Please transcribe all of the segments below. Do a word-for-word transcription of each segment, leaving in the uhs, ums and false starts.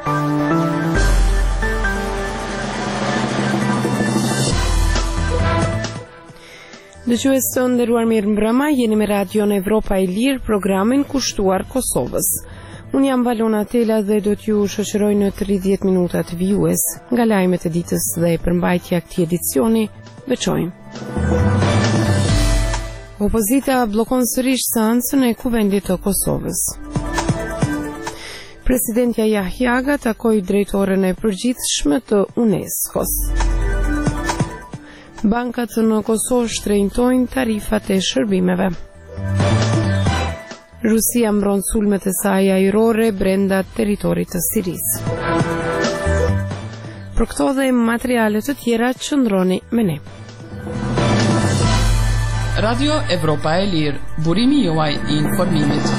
Dëgjues të nderuar, mirë mbrëma, jeni me Radion Evropa e Lirë, programin kushtuar Kosovës. Unë jam Valona Tela dhe do t'ju shoqëroj në tridhjetë minutat vijues nga lajmet e ditës dhe përmbajtja këtij edicioni. Veçojmë. Opozita bllokon sërish seancën e Kuvendit të Kosovës. Presidentja Jahjaga takoi drejtoren e përgjithshme të UNESCO-s. Bankat në Kosovë shtrenjtojnë tarifat e shërbimeve. Rusia mbron sulmet e saj ajrore brenda territorit të Sirisë. Për këto dhe materiale të tjera qëndroni me ne. Radio Evropa e Lirë, burimi juaj i informimit.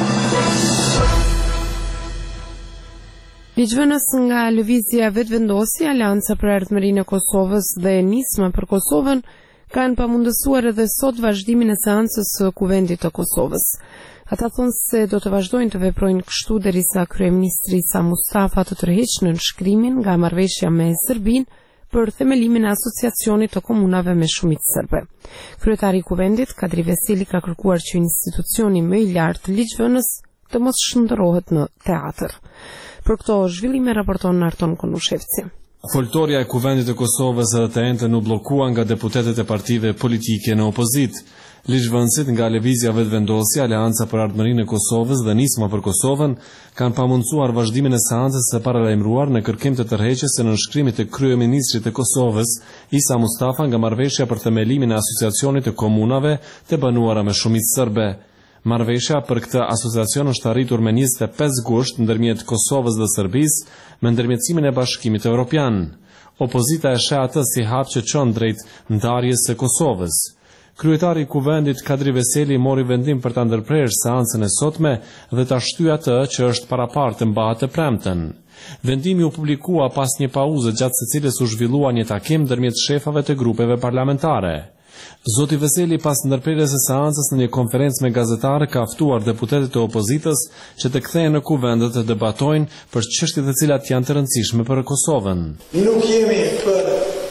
Ligjvënës nga lëvizja vetëvendosi, Aleanca për Ardhmërinë e Kosovës dhe Nisma për Kosovën kanë pamundësuar edhe sot vazhdimin e seancës së Kuvendit të Kosovës. Ata thonë se do të vazhdojnë të veprojnë kështu derisa kryeministri Sa Mustafa të tërheqë në nënshkrimin nga marrëveshja me Serbinë për themelimin e asociacionit të komunave me shumicë serbe. Kryetari i Kuvendit, Kadri Veseli, ka kërkuar që institucioni më i lartë ligjvënës të mos shndërrohet në teatr. Për këto zhvillime raporton Arton Konushevci. Foltoria e Kuvendit të Kosovës edhe të entën u bllokua nga deputetët e partive politike në opozit. Ligjvënësit nga lëvizja vetëvendosje, Aleanca për Ardhmërinë e Kosovës dhe Nisma për Kosovën kanë pamundsuar vazhdimin e seancës së paralajmëruar në kërkim të tërheqjes së nënshkrimit të kryeministrit të Kosovës, Isa Mustafa, nga marrëveshja për themelimin e asociacionit të komunave të banuara me shumicë serbe. Marrëveshja për këtë asociacion është arritur me njëzet e pesë gusht ndërmjet Kosovës dhe Serbisë me ndërmjetësimin e Bashkimit Evropian. Opozita e sheh atë si hap që çon drejt ndarjes së Kosovës. Kryetari i Kuvendit Kadri Veseli mori vendim për ta ndërprerë seancën e sotme dhe ta shtyi atë që është parapartë të mbahet të premten. Vendimi u publikua pas një pauze gjatë së cilës u zhvillua një takim ndërmjet shefave të grupeve parlamentare. Zoti Veseli pas ndërprerjes së seancës në një konferencë me gazetarë ka ftuar deputetët e opozitës që të kthehen në Kuvend dhe të debatojnë për çështjet e cilat janë të rëndësishme për Kosovën. Nuk jemi për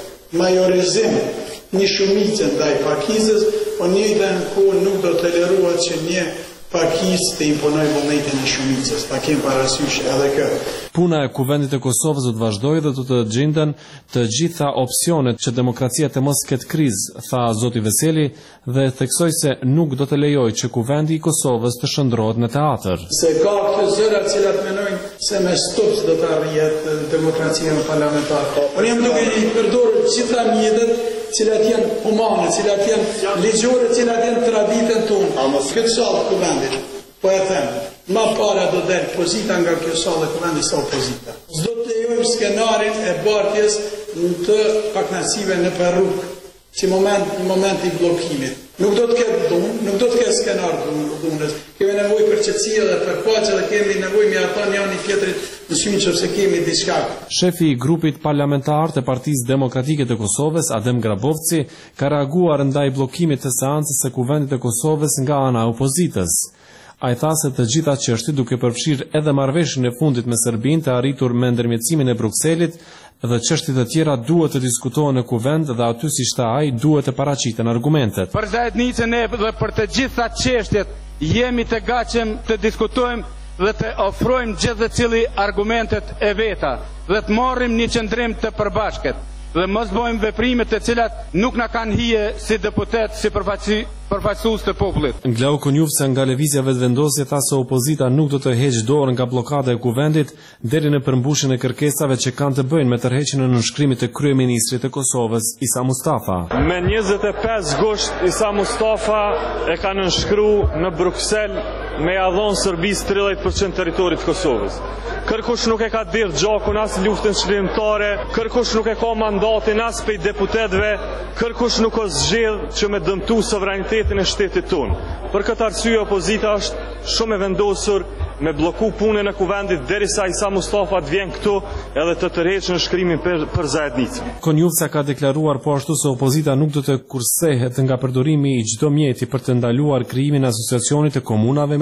majorizim një shumicë ndaj pakicës, por në njëjtën kohë nuk do të tolerohet që një pakicë të imponojë vullnetin e shumicës. Ta kemi parasysh edhe këtë. Puna e Kuvendit të Kosovës do të vazhdojë dhe do të gjenden të gjitha opsionet që demokracia të mos ketë krizë, tha zoti Veseli dhe theksoi se nuk do të lejojë që Kuvendi i Kosovës të shndrohet në teatr. Se ka këto zëra të cilat mendojnë se me stops do të arrihet demokracia parlamentare. Unë jam duke i përdorur gjitha mjetet cilat janë humane, cilat janë ligjore, cilat janë traditën tonë. A mos këtë sallë Kuvendit, po e them, ma para do del pozita nga kjo sallë Kuvendit sa opozita. S'do të lejojmë skenarin e bartjes në të paknasive në Peruk, si moment, në moment i blokimit. Nuk do të ketë dhunë, nuk do të ketë skenar dhunës. Kemi nevojë për qetësi dhe për paqe dhe kemi nevojë me ata një anë tjetrit në synë nëse kemi diçka. Shefi i grupit parlamentar të Partisë Demokratike të Kosovës, Adem Grabovci, ka reaguar ndaj bllokimit të seancës së Kuvendit të Kosovës nga ana e opozitës. Ai tha se të gjitha çështjet duke përfshirë edhe marrëveshjen e fundit me Serbinë të arritur me ndërmjetësimin e Brukselit dhe çështjet e tjera duhet të diskutohen në Kuvend dhe aty siç tha ai duhet të paraqiten argumentet. Për zajednicën e dhe për të gjitha çështjet jemi të gatshëm të diskutojmë dhe të ofrojmë gjithë cili argumentet e veta dhe të marrim një qëndrim të përbashkët dhe mos bëjmë veprime të cilat nuk na kanë hije si deputet, si përfaqësues të popullit. Nglau Konjufse nga lëvizja vetëvendosje tha se opozita nuk do të heqë dorën nga bllokada e Kuvendit deri në përmbushjen e kërkesave që kanë të bëjnë me tërheqjen e nënshkrimit të kryeministrit të Kosovës Isa Mustafa. Me njëzet e pesë gusht Isa Mustafa e ka nënshkruar në Bruksel me ja dhënë Serbisë tridhjetë përqind territorit të Kosovës. Kërkush nuk e ka dirë gjakun as luftën shkrimtare, kërkush nuk e ka mandatin as pej deputetëve, kërkush nuk o zgjedh që me dëmtu sovranitetin e shtetit tonë. Për këtë arsye opozita është shumë e vendosur me bloku punën e Kuvendit derisa Isa Mustafa të vjen këtu edhe të tërheqë nënshkrimin për, për zajednicën. Konjufsa ka deklaruar po ashtu se opozita nuk do të kursehet nga përdorimi i çdo mjeti për të ndaluar krijimin e asociacionit të komunave me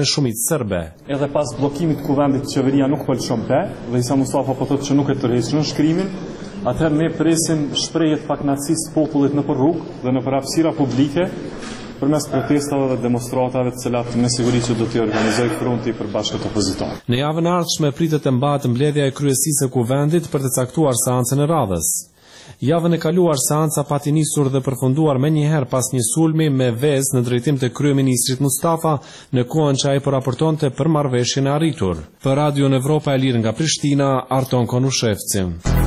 me shumicë serbe. Edhe pas bllokimit të kuvendit qeveria nuk fol shumë be, dhe Isa Mustafa po thotë që nuk e tërheqën shkrimin, atëherë ne presim shprehjet pakënaqësisë të popullit nëpër rrugë dhe nëpër hapësira publike përmes protestave dhe demonstratave të cilat me siguri që do t'i organizojë Fronti i Përbashkët Opozitar. Në javën e ardhshme pritet të mbahet mbledhja e kryesisë së kuvendit për të caktuar seancën e radhës. Javën e kaluar seanca pati nisur dhe përfunduar menjëherë pas një sulmi me vezë në drejtim të kryeministrit Mustafa në kohën që ai po raportonte për marrëveshjen e arritur. Për Radion Evropa e Lirë nga Prishtina, Arton Konushevci.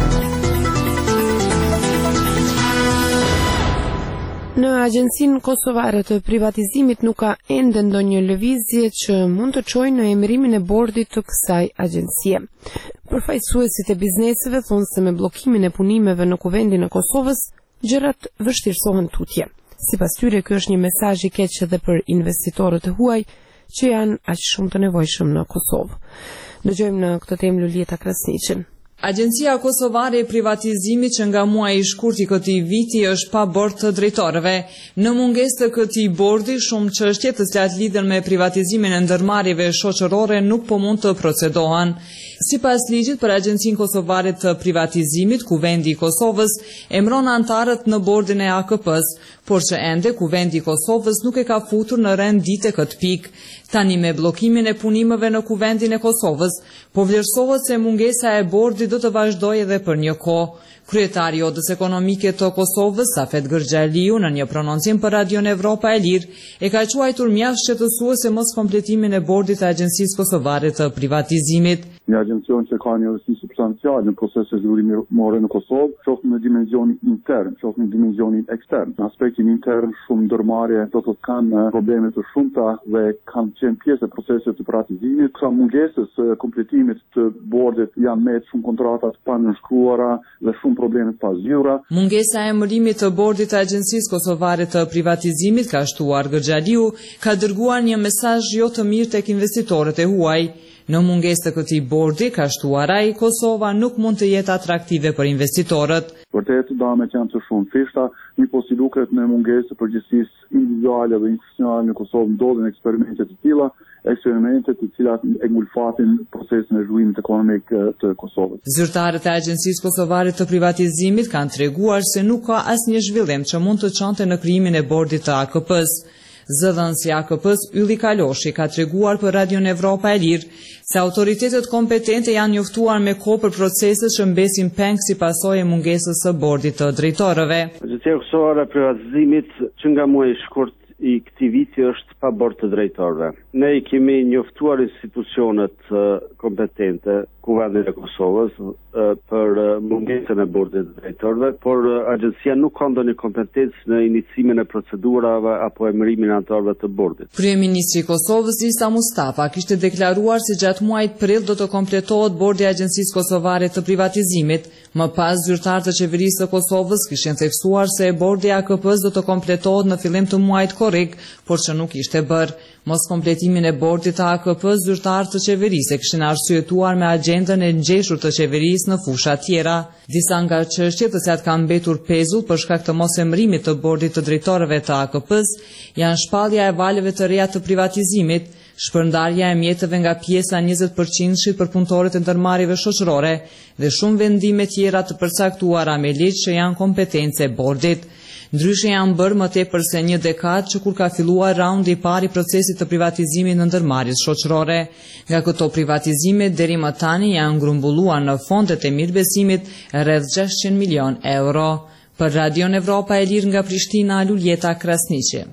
Në Agjencinë Kosovare të Privatizimit nuk ka ende ndonjë lëvizje që mund të çojë në emërimin e bordit të kësaj agjencie. Përfaqësuesit e bizneseve thonë se me bllokimin e punimeve në kuvendin e Kosovës, gjërat vështirësohen tutje. Sipas tyre, ky është një mesazh i keq edhe për investitorët e huaj që janë aq shumë të nevojshëm në Kosovë. Dëgjojmë në këtë temë Lulieta Krasniqin. Agjencia Kosovare e Privatizimit që nga muaji i shkurt i këtij viti është pa bord të drejtorëve. Në mungesë të këtij bordi, shumë çështje të cilat lidhen me privatizimin e ndërmarrjeve shoqërore nuk po mund të procedohen. Sipas ligjit për Agjencinë Kosovare të Privatizimit, Kuvendi i Kosovës emëron antarët në bordin e A K P-s, por që ende Kuvendi i Kosovës nuk e ka futur në rend dite këtë pikë. Tani me bllokimin e punimeve në Kuvendin e Kosovës, po vlerësohet se mungesa e bordit do të vazhdojë edhe për një kohë. Kryetari i Odës Ekonomike të Kosovës, Safet Gërxhaliu, në një prononcim për Radion Evropa e Lirë, e ka quajtur mjaft shqetësuese mos kompletimin e bordit të Agjencisë Kosovare të Privatizimit. Një agencion që ka një rëndësi substanciale në procesin e zhvillimore në Kosovë, qoftë në dimensionin intern, qoftë në dimensionin ekstern. Në aspektin intern, shumë ndërmarrje do të kanë probleme të shumta dhe kanë qenë pjesë e procesit të privatizimit. Ka mungesës kompletimit të bordit janë me shumë kontrata të panënshkruara dhe shumë probleme të pazgjidhura. Mungesa e emërimit të bordit të Agjencisë Kosovare të Privatizimit, ka shtuar Gërxhaliu, ka dërguar një mesazh jo të mirë tek investitorët e huaj. Në mungesë të këtij bordi, ka shtuar ai, Kosova nuk mund të jetë atraktive për investitorët. Vërtet, damet janë të shumë fishta, një po si duket në mungesë të përgjegjësisë individuale dhe institucionale në Kosovë ndodhen eksperimente të tilla, eksperimente të cilat e ngulfatin procesin e zhvillimit ekonomik të Kosovës. Zyrtarët e Agjencisë Kosovare të Privatizimit kanë treguar se nuk ka asnjë zhvillim që mund të çonte në krijimin e bordit të A K P-s. Zëdhënësi A K P-s Ylli Kaloshi ka treguar për Radion Evropa e Lirë se autoritetet kompetente janë njoftuar me kohë për proceset që mbesin peng si pasojë e mungesës së bordit të drejtorëve. Agjencia Kosovare e Privatizimit që nga muaji i shkurt i këtij viti është pa bord të drejtorëve. Ne i kemi njoftuar institucionet kompetente, Kuvendin e Kosovës, për mungesën e bordit të drejtorëve, por agjencia nuk ka ndonjë kompetencë në iniciimin e procedurave apo emërimin e anëtarëve të bordit. Kryeministri i Kosovës Isa Mustafa kishte deklaruar se gjatë muajit prill do të kompletohet bordi i Agjencisë Kosovare të Privatizimit. Më pas, zyrtarët e qeverisë së Kosovës kishin theksuar se bordi i A K P-s do të kompletohet në fillim të muajit korrik, por që nuk ishte bërë. Mos kompletimin e bordit të A K P-s, zyrtarët të qeverisë kishin arsyetuar me agjendën e ngjeshur të qeverisë në fusha tjera. Disa nga çështjet të cilat kanë mbetur pezull për shkak të mos emërimit të bordit të drejtorëve të A K P-s janë shpallja e valeve të reja të privatizimit, shpërndarja e mjeteve nga pjesa njëzet përqind për punëtorët e ndërmarrjeve shoqërore dhe shumë vendime tjera të përcaktuara me ligj që janë kompetence e bordit. Ndryshe janë bërë më tepër se një dekadë që kur ka filluar raundi i parë i procesit të privatizimit në ndërmarrjes shoqërore. Nga këto privatizime deri më tani janë grumbulluar në fondet e mirëbesimit rreth gjashtëqind milion euro. Për Radion Evropa e Lirë nga Prishtina, Lulieta Krasniqi.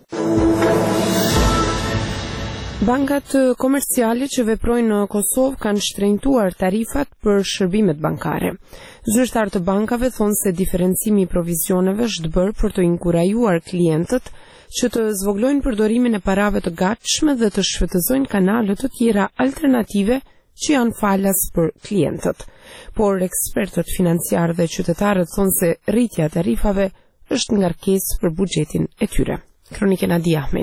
Bankat komerciale që veprojnë në Kosovë kanë shtrenjtuar tarifat për shërbimet bankare. Zyrtarët të bankave thonë se diferencimi i provizioneve është bërë për të inkurajuar klientët që të zvoglojnë përdorimin e parave të gatshme dhe të shfrytëzojnë kanale të tjera alternative që janë falas për klientët. Por ekspertët financiarë dhe qytetarët thonë se rritja e tarifave është ngarkesë për buxhetin e tyre. Kronikën Adi Ahmetit.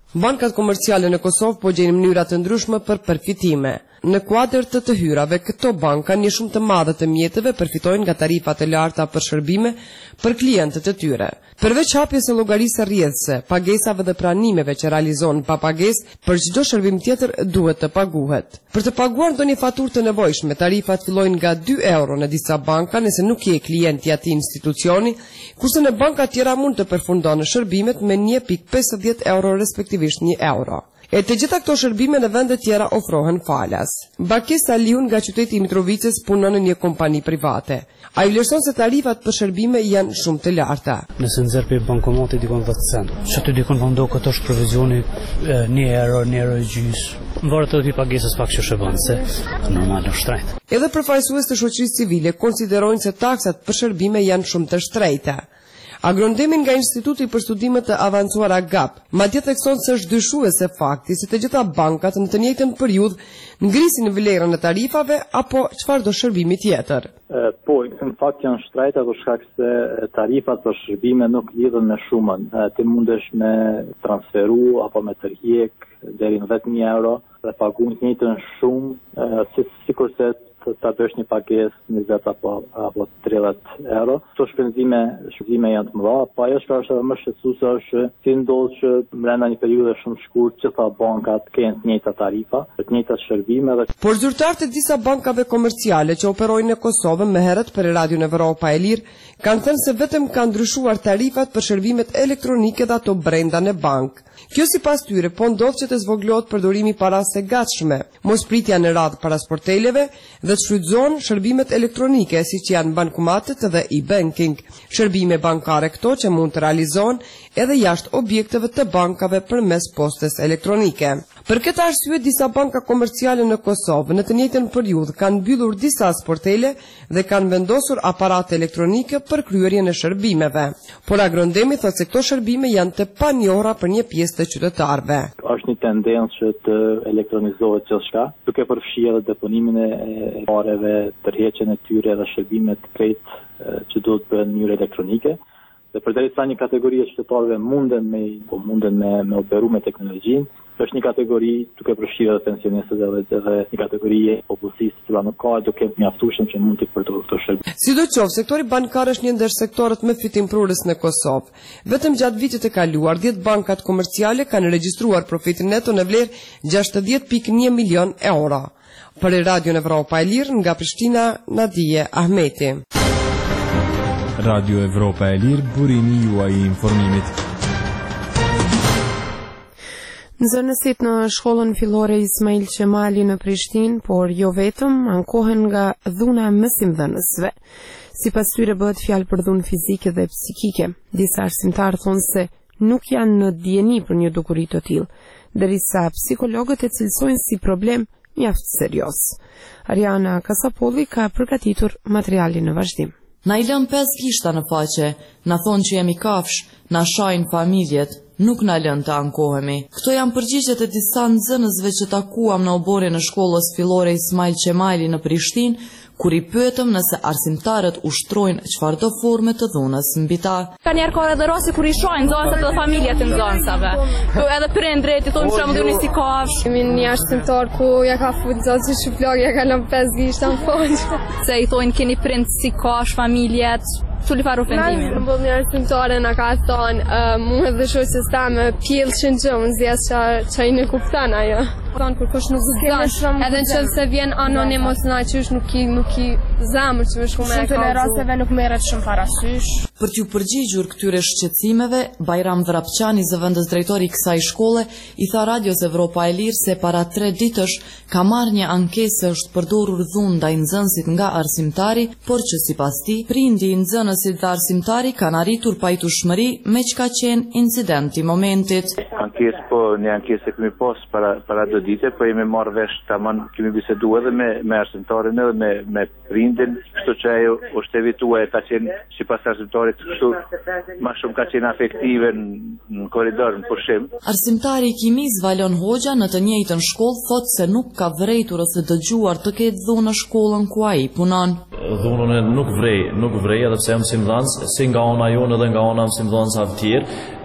Bankat komerciale në Kosovë po gjejnë mënyra të ndryshme për përfitime. Në kuadër të të hyrave, këto banka një shumë të madhe të mjeteve përfitojnë nga tarifat e larta për shërbime për klientët e tyre. Përveç hapjes së llogarisë rrjedhëse, pagesave dhe pranimeve që realizon pa pagesë, për çdo shërbim tjetër duhet të paguhet. Për të paguar ndonjë faturë të nevojshme, tarifat fillojnë nga dy euro në disa banka nëse nuk je klient i atij institucioni, kurse në banka tjera mund të përfundon shërbimet me një pikë pesëdhjetë euro respektivisht një euro. E të gjitha këto shërbime në vende tjera ofrohen falas. Bakes Aliun nga qyteti i Mitrovicës punon në një kompani private. Ai vlerëson se tarifat për shërbime janë shumë të larta. Nëse nxjerr pe bankomati dikon dhjetë cent, çati dikon vondo këto është provizioni një euro, një euro e gjys. Varet edhe pagesës pak që shërbon se normal është shtrenjtë. Edhe përfaqësues të shoqërisë civile konsiderojnë se taksat për shërbime janë shumë të shtrejta. Agrondemin nga Instituti për Studimet të Avancuara G A P, madje thekson se është dyshuese fakti se të gjitha bankat në të njëjtën periudhë ngrisin vlerën e tarifave apo çfarëdo shërbimi tjetër. Po, në fakt janë shtrejta për shkak se tarifat për shërbime nuk lidhen me shumën. Ti mundesh me transferu apo me tërhiq deri në vetëm një euro dhe paguën të njëjtën shumë si sikurse ta bësh një pagesë njëzet apo apo tridhjetë euro. Këto shpenzime shpenzime janë të mëdha, po ajo që është më shqetësuese është si ndodh që brenda një periudhe shumë shkurtë që ta bankat kanë të njëjta tarifa, të njëjta shërbime dhe por zyrtarët e disa bankave komerciale që operojnë në Kosovë më herët për Radion Evropa e Lirë kanë thënë se vetëm kanë ndryshuar tarifat për shërbimet elektronike dhe ato brenda në bankë. Kjo sipas tyre po ndodh që të zvoglohet përdorimi i parave gatshme, mospritja në radhë para sporteleve dhe të shfrytëzohen shërbimet elektronike siç janë bankomatet dhe e-banking, shërbime bankare këto që mund të realizohen edhe jashtë objekteve të bankave përmes postës elektronike. Për këtë arsye disa banka komerciale në Kosovë në të njëjtën periudhë kanë mbyllur disa sportele dhe kanë vendosur aparate elektronike për kryerjen e shërbimeve. Por Agrondemi thotë se këto shërbime janë të panjohura për një pjesë të qytetarëve. Është një tendencë që të elektronizohet gjithçka, duke përfshirë deponimin e pareve, tërheqjen e tyre dhe shërbimet krejt që duhet bëhen në mënyrë elektronike. Dhe përderisa një kategori e qytetarëve munden me po munden me me operu me teknologjinë, është një kategori duke përfshirë edhe pensionistët edhe, edhe një kategori e popullsisë që nuk ka duke mjaftueshëm që mund të përdorë këto shërbime. Sidoqoftë, sektori bankar është një ndër sektorët më fitimprurës në Kosovë. Vetëm gjatë vitit të kaluar, dhjetë bankat komerciale kanë regjistruar profitin neto në vlerë gjashtëdhjetë pikë një milion euro. Për Radion Evropa e Lirë nga Prishtina, Nadije Ahmeti. Radio Evropa e Lirë, burimi juaj i informimit. Nxënësit në shkollën fillore Ismail Qemali në Prishtinë, por jo vetëm, ankohen nga dhuna e mësimdhënësve. Sipas tyre bëhet fjalë për dhunë fizike dhe psikike. Disa arsimtarë thonë se nuk janë në dieni për një dukuri të tillë, derisa psikologët e cilësojnë si problem mjaft serioz. Ariana Kasapolli ka përgatitur materialin në vazhdim. Na i lëm pesë gishta në faqe, na thonë që jemi kafsh, na shajnë familjet, nuk na lën të ankohemi. Këto janë përgjigjet e disa nxënësve që takuam në oborin e shkollës fillore Ismail Qemali në Prishtinë, kur i pyetëm nëse arsimtarët ushtrojnë çfarëdo forme të dhunës mbi ta. Ka njerë ka edhe rasti kur i shojnë nxënësat dhe familjet e nxënësave. Edhe prindrit i thonë që më dhuni si kafsh. Kemi një arsimtar ku ja ka fut nxënës si shuflok, ja ka lënë pesë gishta në faqe. Se i thonë keni prind si kafsh familjet. Çuli farë ofendimi. Në bëllë një arsimtare në ka thonë, uh, mu edhe shoqës tame pjellë që në gjëmë, zjesë që, që i në kuptan ajo. Thonë, kur kush nuk zënë, edhe në qëllë se vjen anonimos në qysh nuk i, nuk i zamër që me shku me e ka. Shumë të rasteve nuk meret shumë parasysh. Për t'ju përgjigjur këtyre shqetësimeve, Bajram Vrapçani, zëvendës drejtori i kësaj shkolle, i tha Radios Evropa e Lirë se para tre ditësh ka marrë një ankesë se është përdorur dhunë ndaj nxënësit nga arsimtari, por që sipas tij, prindi i nxënësit dhe arsimtari kanë arritur pajtueshmëri me çka qenë incidenti i momentit. Ankesë po, një ankesë kemi pas para para do dite, po jemi marrë vesh tamam, kemi biseduar edhe me me arsimtarin edhe me me prindin, kështu që ajo është evituar, ka qenë sipas arsimtarit kështu më shumë ka qenë afektive në korridor në pushim. Arsimtari i kimis Valon Hoxha në të njëjtën shkollë thotë se nuk ka vërejtur ose dëgjuar të ketë dhunë në shkollën ku ai punon. Dhunën nuk vrej, nuk vrej edhe pse jam mësimdhënës, si nga ana jonë edhe nga ana mësimdhënësve të tjerë.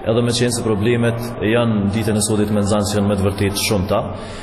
edhe me qenë se problemet janë ditën e sotit me nxanë që janë me të vërtet shumëta,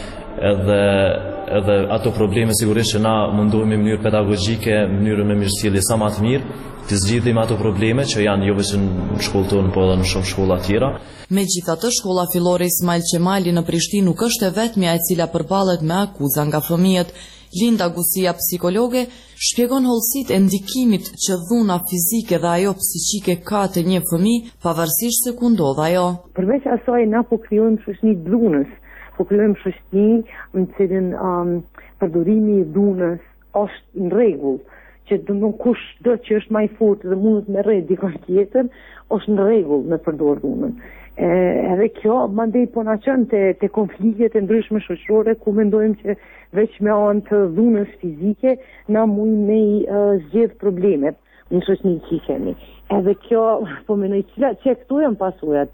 edhe, edhe ato probleme sigurisht që na mundohemi në mënyrë pedagogjike, në mënyrën me mirësjellje sa më të mirë, të zgjidhim ato probleme që janë jo vetëm në shkollën tonë, por edhe në shumë shkolla tjera. Megjithatë, shkolla fillore Ismail Qemali në Prishtinë nuk është e vetmja e cila përballet me akuza nga fëmijët. Linda Gusia, psikologe, shpjegon hollësitë e ndikimit që dhuna fizike dhe ajo psiqike ka te një fëmijë, pavarësisht se ku ndodh ajo. Përveç asaj na po krijojmë shoqëni të dhunës, po krijojmë shoqëni në cilën um, përdorimi i dhunës është në rregull, që do kush do që është më i fortë dhe mundet me rreth dikon tjetër, është në rregull me përdor dhunën. E, edhe kjo mandej po na çon te, te konfliktet e ndryshme shoqërore, ku mendojmë që veç me anë të dhunës fizike na mund me uh, zgjedh problemet në shoqërinë që kemi. Edhe kjo po mendoj që që këtu janë pasojat.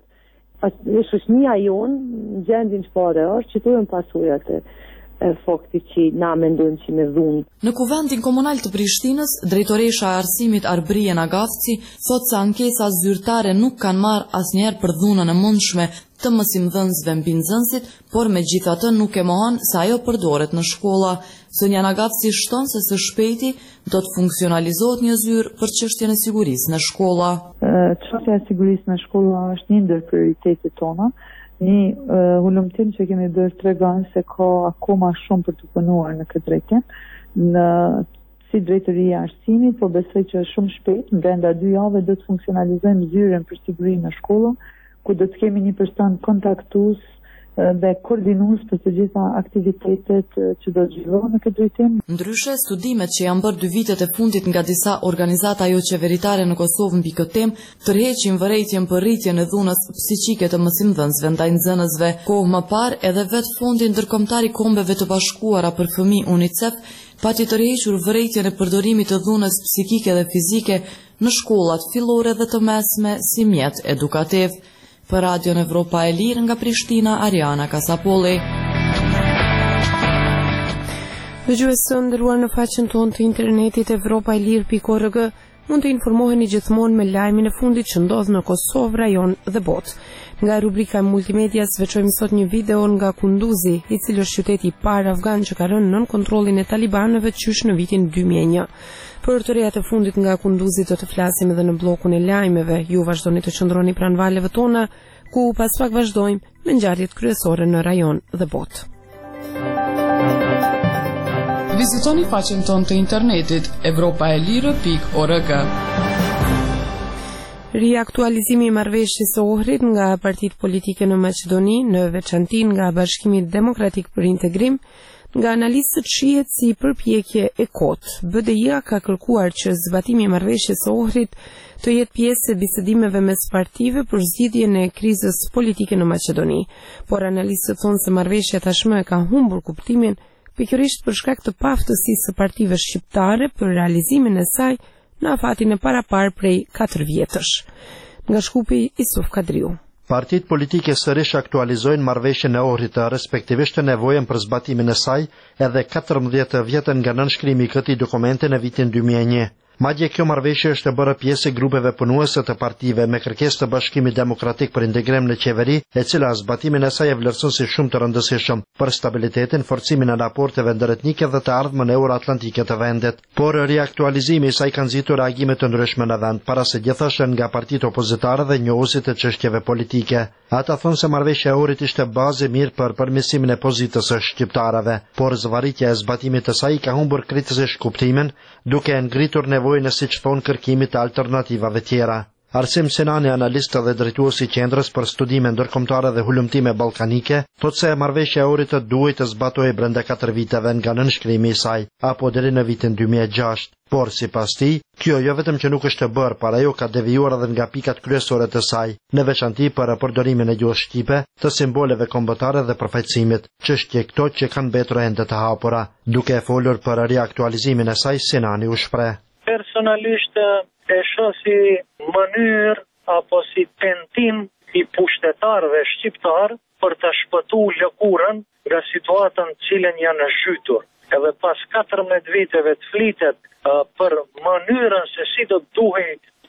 Në shoqënia jonë, në gjendjen çfarë është, që këtu janë pasojat e fakti që na mendojmë që me dhunë. Në Kuvendin Komunal të Prishtinës, drejtoresha e arsimit Arbrien Agavci thot se ankesa zyrtare nuk kanë marrë asnjëherë për dhunën e mundshme të mësimdhënësve mbi nxënësit, por megjithatë nuk e mohon se ajo përdoret në shkolla. Sonja Agavci shton se së shpejti do të funksionalizohet një zyrë për çështjen e sigurisë në shkolla. Çështja e sigurisë në shkolla është një ndër prioritetet tona. Një uh, hulumtim që kemi bërë tregon se ka akoma shumë për të punuar në këtë drejtim. Në si drejtoria e arsimit, po besoj që shumë shpejt, brenda dy javëve do të funksionalizojmë zyrën për siguri në shkolla, ku do të kemi një person kontaktues dhe koordinues për të gjitha aktivitetet që do të zhvillohen në këtë drejtim. Ndryshe, studimet që janë bërë dy vitet e fundit nga disa organizata jo qeveritare në Kosovë mbi këtë temë tërheqin vërejtjen për rritjen e dhunës psiqike të mësimdhënësve ndaj nxënësve. Kohë më parë, edhe vetë Fondi Ndërkombëtar i Kombeve të Bashkuara për Fëmijë UNICEF pati tërhequr vërejtjen e përdorimit të dhunës psikike dhe fizike në shkollat fillore dhe të mesme si mjet edukativ. Për Radion Evropa e Lirë nga Prishtina, Ariana Kasapolli. Dëgjuesë ndëruar në faqen tonë të internetit evropa e lirë pikë org mund të informoheni gjithmonë me lajmin e fundit që ndodh në Kosovë, rajon dhe botë. Nga rubrika Multimedias veçojmë sot një video nga Kunduzi, i cili është qyteti i parë afgan që ka rënë nën kontrollin e talibanëve qysh në vitin dy mijë e një. Për të rejat e fundit nga Kunduzi do të flasim edhe në blokun e lajmeve. Ju vazhdoni të qëndroni pranë valeve tona, ku pas pak vazhdojmë me ngjarjet kryesore në rajon dhe botë. Vizitoni faqen tonë të internetit evropa e lirë pikë org. Riaktualizimi i marrëveshjes së Ohrit nga partitë politike në Maqedoni, në veçanti nga Bashkimi Demokratik për Integrim, nga analistët shihet si përpjekje e kotë. B D I-a ka kërkuar që zbatimi i marrëveshjes së Ohrit të jetë pjesë e bisedimeve mes partive për zgjidhjen e krizës politike në Maqedoni. Por analistët thonë se marrëveshja tashmë ka humbur kuptimin, pikërisht për shkak të paftësisë së partive shqiptare për realizimin e saj në afatin e parapar prej katër vjetësh. Nga Shkupi, Isuf Kadriu. Partitë politike sërish aktualizojnë marrëveshjen e Ohrit të respektivisht të nevojën për zbatimin e saj edhe katërmbëdhjetë vjetën nga nënshkrimi i këtij dokumenti në vitin dy mijë e një. Madje kjo marrëveshje është bërë pjesë e grupeve punuese të partive me kërkesë të Bashkimit Demokratik për Integrim në qeveri, e cila zbatimin e saj e vlerëson si shumë të rëndësishëm për stabilitetin, forcimin e raporteve ndëretnike dhe të ardhmën euroatlantike të vendit. Por riaktualizimi i saj ka nxitur reagime të ndryshme në vend, para se gjithashtu nga partitë opozitare dhe njohësit të çështjeve politike. Ata thonë se marrëveshja e Ohrit ishte bazë mirë për përmirësimin e pozitës së shqiptarëve, por zvarritja e zbatimit të saj ka humbur kritikisht kuptimin, duke ngritur nevojën e siç thon kërkimit të alternativave tjera. Arsim Sinani, analist dhe drejtues i Qendrës për Studime Ndërkombëtare dhe Hulumtime Ballkanike, thotë se marrëveshja e Ohrit duhet të zbatohej brenda katër viteve nga nënshkrimi i saj, apo deri në vitin dy mijë e gjashtë. Por sipas tij, kjo jo vetëm që nuk është bërë, por ajo ka devijuar edhe nga pikat kryesore të saj, në veçanti për përdorimin e gjuhës shqipe, të simboleve kombëtare dhe përfaqësimit, çështje këto që kanë mbetur ende të hapura. Duke folur për riaktualizimin e saj, Sinani u shpreh: Personalisht e shoh si mënyrë apo si tentim i pushtetarëve shqiptar për të shpëtuar lëkurën nga situata në cilën janë zhytur. Edhe pas katërmbëdhjetë viteve të flitet uh, për mënyrën se si do duhej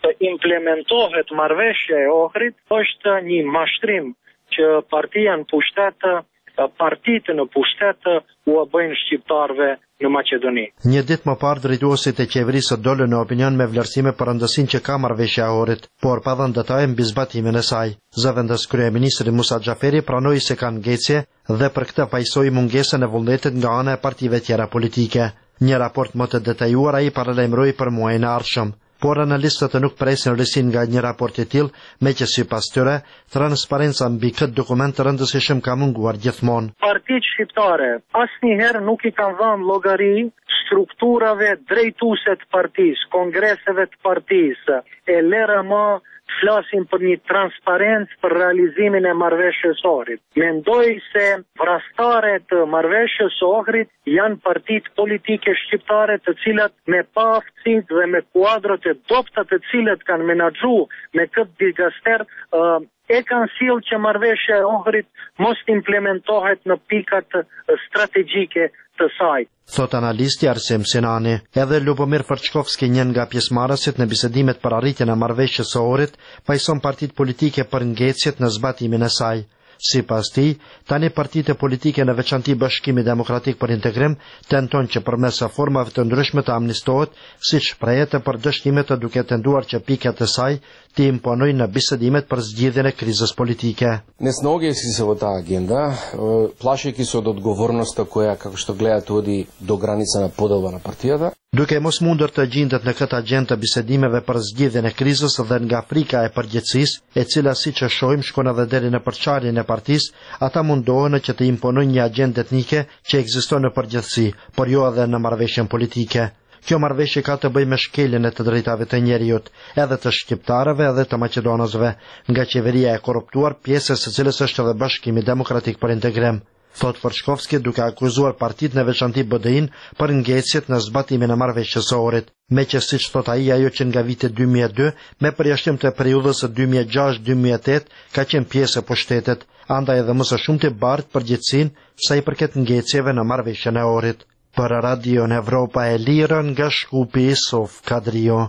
të implementohet marrëveshja e Ohrit është një mashtrim që partia në pushtet, partitë në pushtet u bëjnë shqiptarëve në Maqedoni. Një ditë më parë drejtuesit e qeverisë dolën në opinion me vlerësime për rëndësinë që ka marrëveshja e Ohrit, por pa dhënë detaje mbi zbatimin e saj. Zëvendës kryeministri Musa Xhaferi pranoi se kanë ngecje dhe për këtë pajisoi mungesën e vullnetit nga ana e partive tjera politike. Një raport më të detajuar ai paralajmëroi për muajin e ardhshëm, por analistët nuk presin rësin nga një raport i tillë, me që sipas tyre, transparenca mbi këtë dokument rëndësishëm ka munguar gjithmonë. Partitë shqiptare asnjëherë nuk i kanë dhënë llogari strukturave drejtuese të partisë, kongreseve të partisë, e lera më flasim për një transparencë për realizimin e marrëveshjes së Ohrit. Mendoj se vrastare të marrëveshjes së Ohrit janë partitë politike shqiptare të cilat me pa aftësitë dhe me kuadrët e dobta të cilët kanë menaxhuar me këtë digaster uh, e kanë sjellë që marrëveshja e Ohrit mos implementohet në pikat strategjike të saj. Thot analisti Arsem Sinani. Edhe Lubomir Fërçkovski, një nga pjesëmarrësit në bisedimet për arritjen e marrëveshjes së Ohrit, pajson partitë politike për ngecjet në zbatimin e saj. Sipas tij, tani partitë politike në veçanti Bashkimi Demokratik për Integrim tenton që përmes formave të ndryshme të amnistohet, siç shprehet për dështimet të duke tenduar që pikat e saj të imponojnë në bisedimet për zgjidhjen e krizës politike. Несноги се во таа агенда, плашејќи се од одговорноста која, како што гледате, оди до граница на поделба на партијата. Duke mos mundur të gjendet në këtë agjendë të bisedimeve për zgjidhjen e krizës dhe nga frika e përgjegjësisë, e cila siç e shohim shkon edhe deri në përçarjen e partisë, ata mundohen që të imponojnë një agjendë etnike që ekziston në përgjithësi, por jo edhe në marrëveshjen politike. Kjo marrëveshje ka të bëjë me shkeljen e të drejtave të njerëzit, edhe të shqiptarëve edhe të maqedonësve, nga qeveria e korruptuar, pjesë së cilës është edhe Bashkimi Demokratik për Integrim. Thot Fërçkovski, duke akuzuar partitë në veçanti B D I-n për ngecjet në zbatimin e marrëveshjes së Ohrit, me që siç thot ai, ajo që nga viti dy mijë e dy me përjashtim të periudhës së dy mijë e gjashtë dy mijë e tetë ka qenë pjesë e pushtetit, andaj edhe më së shumti bart përgjegjësinë sa i përket ngecjeve në marrëveshjen e Ohrit. Për Radion Evropa e Lirë, nga Shkupi, Sof Kadrio.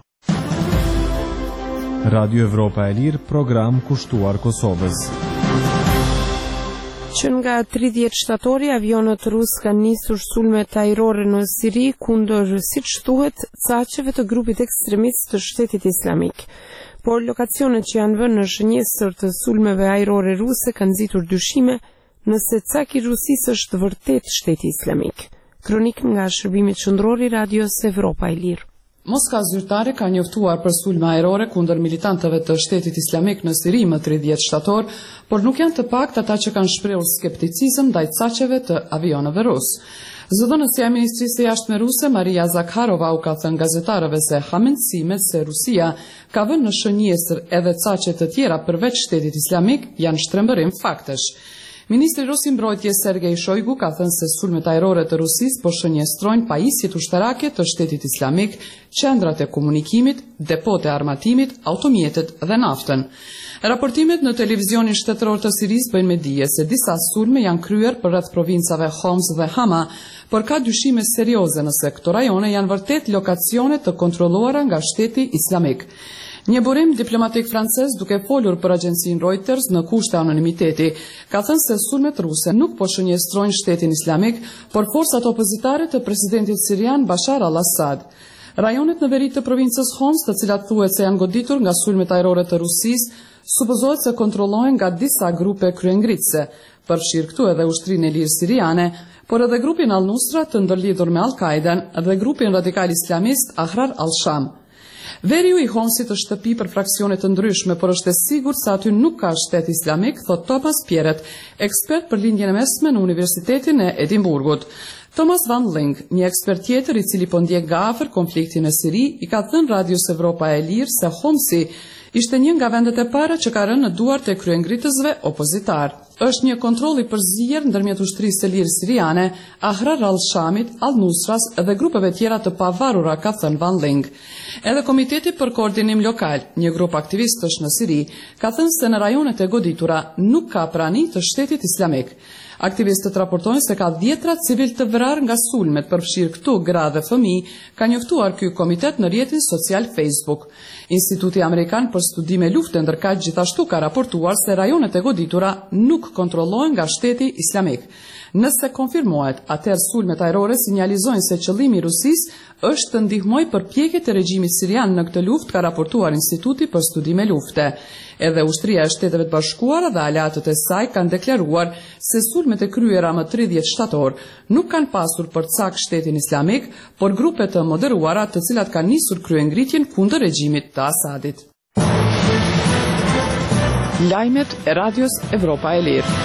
Radio Evropa e Lirë, program kushtuar Kosovës. Që nga tridhjetë shtatori, avionët rus kanë nisur sulme tajrore në Siri kundër, siç thuhet, caqeve të grupit ekstremist të Shtetit Islamik. Por lokacionet që janë vënë në shënjesër të sulmeve ajrore ruse kanë nxitur dyshime nëse caki i Rusisë është vërtet Shteti Islamik. Kronik nga shërbimi qendror i Radios Evropa e Lirë. Moska zyrtare ka njoftuar për sulme ajrore kundër militantëve të Shtetit Islamik në Siri më tridhjetë shtator, por nuk janë të paktë ata që kanë shprehur skepticizëm ndaj caqeve të avionëve rus. Zëdhënësja e Ministrisë së Jashtme ruse Maria Zakharova u ka thënë gazetarëve se ha mendësimet se Rusia ka vënë në shënjesër edhe caqe të tjera përveç Shtetit Islamik janë shtrembërim faktesh. Ministri rus i mbrojtjes Sergej Shoigu ka thënë se sulmet ajrore të Rusisë po shënjestrojnë pajisjet ushtarake të Shtetit Islamik, qendrat e komunikimit, depot e armatimit, automjetet dhe naftën. Raportimet në televizionin shtetëror të Sirisë bëjnë me dije se disa sulme janë kryer për rreth provincave Homs dhe Hama, por ka dyshime serioze nëse këto rajone janë vërtet lokacione të kontrolluara nga Shteti Islamik. Një burim diplomatik francez, duke folur për agjencinë Reuters në kushte anonimiteti, ka thënë se sulmet ruse nuk po shënjestrojnë Shtetin Islamik, por forcat opozitare të presidentit sirian Bashar al-Assad. Rajonet në veri të provincës Homs, të cilat thuhet se janë goditur nga sulmet ajrore të Rusisë, supozohet se kontrollohen nga disa grupe kryengritëse, përfshirë këtu edhe Ushtrinë e Lirë Siriane, por edhe grupin Al-Nusra të ndërlidhur me Al-Qaiden dhe grupin radikal islamist Ahrar al-Sham. Veriu i Homsit është shtëpi për fraksione të ndryshme, por është e sigurt se aty nuk ka shtet islamik, thot Thomas Pieret, ekspert për lindjen e mesme në Universitetin e Edimburgut. Thomas Van Ling, një ekspert tjetër i cili po ndjek nga afër konfliktin në Siri, i ka thënë Radios Evropa e Lirë se Homsi ishte një nga vendet e para që ka rënë në duart e kryengritësve opozitar. Është një kontroll i përzier ndërmjet ushtrisë së lirë siriane, Ahrar al-Shamit, al-Nusras dhe grupeve tjera të pavarura, ka thënë Van Ling. Edhe Komiteti për Koordinim Lokal, një grup aktivistësh në Siri, ka thënë se në rajonet e goditura nuk ka prani të Shtetit Islamik. Aktivistët raportojnë se ka dhjetra civil të vrarë nga sulmet përfshirë këtu gra dhe fëmijë, ka njoftuar ky komitet në rrjetin social Facebook. Instituti Amerikan për Studime Lufte ndërkaq gjithashtu ka raportuar se rajonet e goditura nuk kontrollohen nga Shteti Islamik. Nëse konfirmohet, atëherë sulmet ajrore sinjalizojnë se qëllimi i Rusisë është të ndihmojë përpjekjet e regjimit sirian në këtë luftë, ka raportuar Instituti për Studime Lufte. Edhe ushtria e Shteteve të Bashkuara dhe aleatët e saj kanë deklaruar se sulmet e kryera më tridhjetë shtator nuk kanë pasur përcak Shtetin Islamik, por grupe të moderuara të cilat kanë nisur kryengritjen kundër regjimit të Asadit. Lajmet e Radios Evropa e Lirë.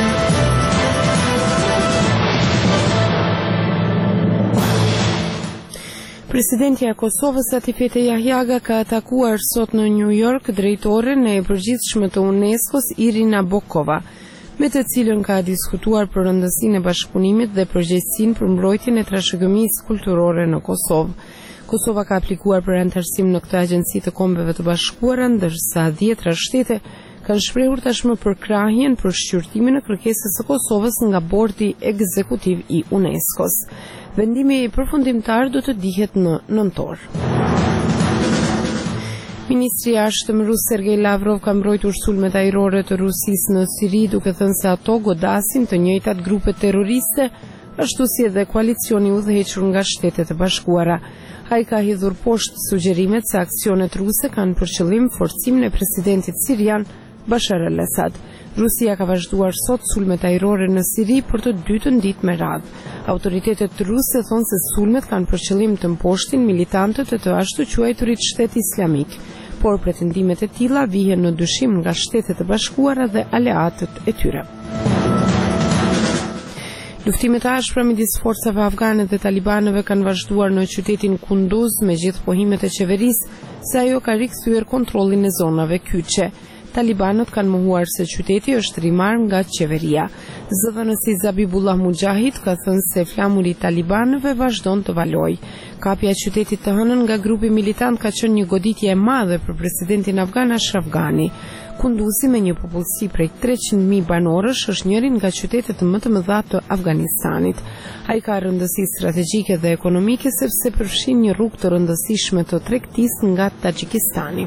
Presidentja e Kosovës Atifete Jahjaga ka atakuar sot në New York drejtoren e përgjithshme të UNESCO-s Irina Bokova, me të cilën ka diskutuar për rëndësinë e bashkëpunimit dhe përgjegjësinë për mbrojtjen e trashëgimisë kulturore në Kosovë. Kosova ka aplikuar për anëtarësim në këtë agjenci të Kombeve të Bashkuara, ndërsa dhjetra shtete kanë shprehur tashmë përkrahjen për shqyrtimin e kërkesës së Kosovës nga bordi ekzekutiv i UNESCO-s. Vendimi përfundimtar do të dihet në nëntor. Ministri i Jashtëm rus Sergej Lavrov ka mbrojtur sulmet ajrore të Rusisë në Siri, duke thënë se ato godasin të njëjtat grupe terroriste, ashtu si edhe koalicioni udhëhequr nga Shtetet e Bashkuara. Ai ka hidhur poshtë sugjerimet se aksionet ruse kanë për qëllim forcimin e presidentit sirian Bashar al-Assad. Rusia ka vazhduar sot sulmet ajrore në Siri për të dytën ditë me radhë. Autoritetet ruse thonë se sulmet kanë për qëllim të mposhtin militantët e të ashtu quajturit Shteti Islamik, por pretendimet e tilla vihen në dyshim nga Shtetet e Bashkuara dhe aleatët e tyre. Luftimet e ashpra midis forcave afgane dhe talibanëve kanë vazhduar në qytetin Kunduz me gjithë pohimet e qeverisë se ajo ka rikthyer kontrollin e zonave kyçe. Talibanët kanë mohuar se qyteti është rimar nga qeveria. Zëdhënësi Zabibullah Mujahid ka thënë se flamuri i talibanëve vazhdon të valojë. Kapja e qytetit të hënën nga grupi militant ka qenë një goditje e madhe për presidentin afgan Ashraf Ghani. Kunduzi me një popullsi prej treqind mijë banorësh është njëri nga qytetet më të mëdha të Afganistanit. Ai ka rëndësi strategjike dhe ekonomike sepse përfshin një rrugë të rëndësishme të tregtisë nga Tagjikistani.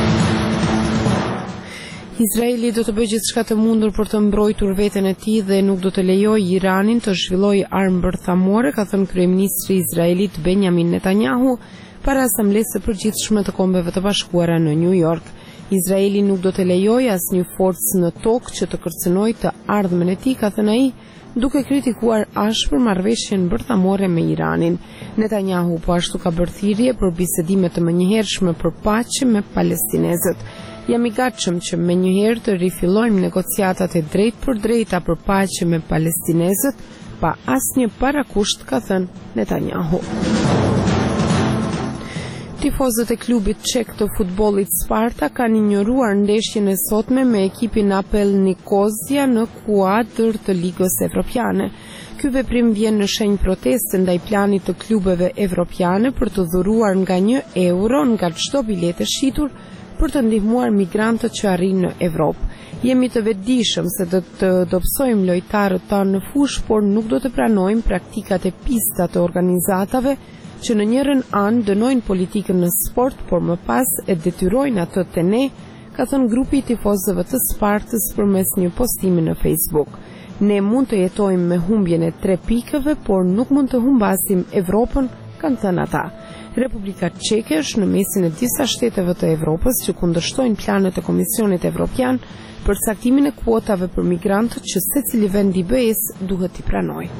Izraeli do të bëjë gjithçka të mundur për të mbrojtur veten e tij dhe nuk do të lejojë Iranin të zhvillojë armë bërthamore, ka thënë kryeministri i Izraelit Benjamin Netanyahu para asamblesë së përgjithshme të Kombeve të Bashkuara në New York. Izraeli nuk do të lejojë asnjë forcë në tokë që të kërcënojë të ardhmen e tij, ka thënë ai, duke kritikuar ashpër marrëveshjen bërthamore me Iranin. Netanyahu po ashtu ka bërë thirrje për bisedime të menjëhershme për paqe me palestinezët. Jam i gatshëm që me njëherë të rifillojmë negociatat e drejt për drejta për paqe me palestinezët, pa asnjë parakusht, ka thënë Netanyahu. Tifozët e klubit çek të futbollit Sparta kanë injoruar ndeshjen e sotme me ekipin Apel Nikozia në kuadër të Ligës Evropiane. Ky veprim vjen në shenjë proteste ndaj planit të klubeve evropiane për të dhuruar nga një euro nga çdo biletë shitur për të ndihmuar migrantët që arrin në Evropë. Jemi të vetëdijshëm se do të dobësojmë lojtarët tanë në fushë, por nuk do të pranojmë praktikat e pista të organizatave që në njërën anë dënojnë politikën në sport, por më pas e detyrojnë atë të ne, ka thënë grupi i tifozëve të Spartës përmes një postimi në Facebook. Ne mund të jetojmë me humbjen e tre pikëve, por nuk mund të humbasim Evropën, kanë thënë ata. Republika Çeke është në mesin e disa shteteve të Evropës që kundërshtojnë planet e Komisionit Evropian për caktimin e kuotave për migrantët që secili vend i B E-s duhet t'i pranojë.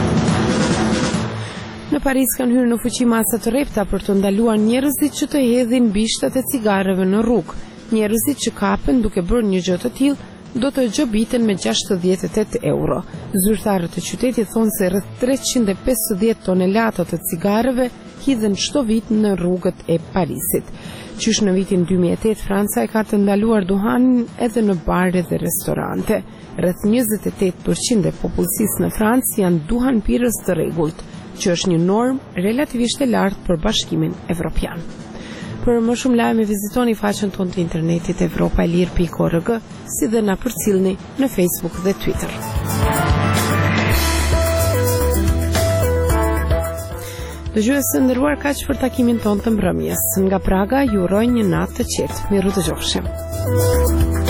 Në Paris kanë hyrë në fuqi masa të rrepta për të ndaluar njerëzit që të hedhin bishtat e cigareve në rrugë. Njerëzit që kapen duke bërë një gjë të tillë do të gjobiten me gjashtëdhjetë e tetë euro. Zyrtarët e qytetit thonë se rreth treqind e pesëdhjetë tonelata të cigareve hidhen çdo vit në rrugët e Parisit. Qysh në vitin dy mijë e tetë Franca e ka të ndaluar duhanin edhe në bare dhe restorante. Rreth njëzet e tetë përqind e popullsisë në Francë janë duhanpirës të rregullt, që është një normë relativisht e lartë për Bashkimin Evropian. Për më shumë lajme vizitoni faqen tonë të internetit evropaelir pikë org, si dhe na përcjellni në Facebook dhe Twitter. Dëgjues të nderuar, kaq për takimin tonë të mbrëmjes. Nga Praga ju uroj një natë të qetë. Miru dëgjofshim.